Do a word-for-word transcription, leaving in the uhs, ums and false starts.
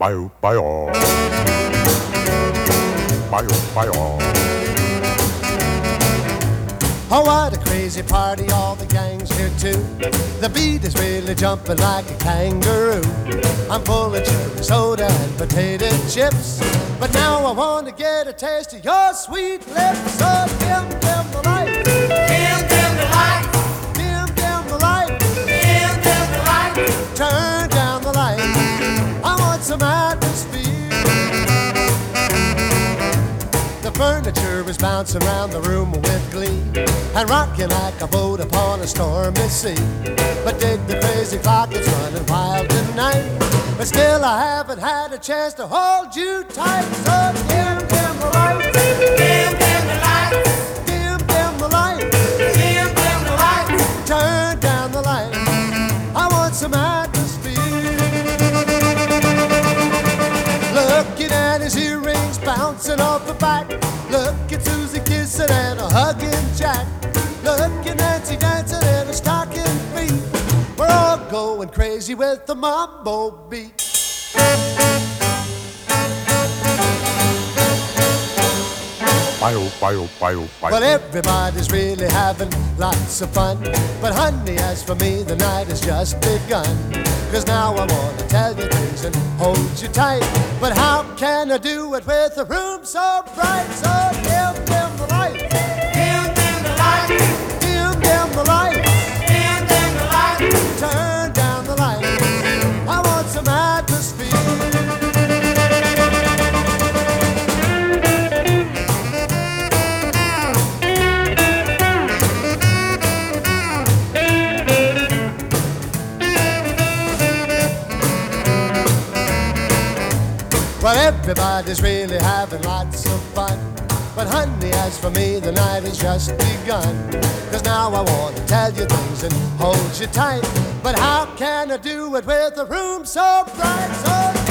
Bye, bye, all. Bye, bye, all. Oh, what a crazy party, all the gang's here too. The beat is really jumping like a kangaroo. I'm full of cherry soda and potato chips, but now I want to get a taste of your sweet lips. So dim, dim the light. Dim, dim the light. Dim, dim the light. Dim, dim the light. Turn down the light. I want some atmosphere. The furniture is bouncing around the room with glee and rocking like a boat upon a stormy sea. But dig the crazy clock, it's running wild tonight. But still I haven't had a chance to hold you tight. So dim, dim the light. Dim, dim the light. Dim, dim the light. Dim, dim the light. Turn down the light. I want some atmosphere. Looking at his earrings bouncing off the back. Look at Susie kissing and a hugging Jack. Look at Nancy dancing in her stocking feet. We're all going crazy with the mambo beat. Bye, bye, bye, bye. But everybody's really having lots of fun. But honey, as for me, the night has just begun. Cause now I wanna tell you things and hold you tight. But how can I do it with a room so bright? So dim, dim the light. Dim, dim the light. Dim, dim the light. Dim, dim the light. Turn down the light. I want some atmosphere. Well, everybody's really having lots of fun. But honey, as for me, the night has just begun. Cause now I want to tell you things and hold you tight. But how can I do it with a room so bright? So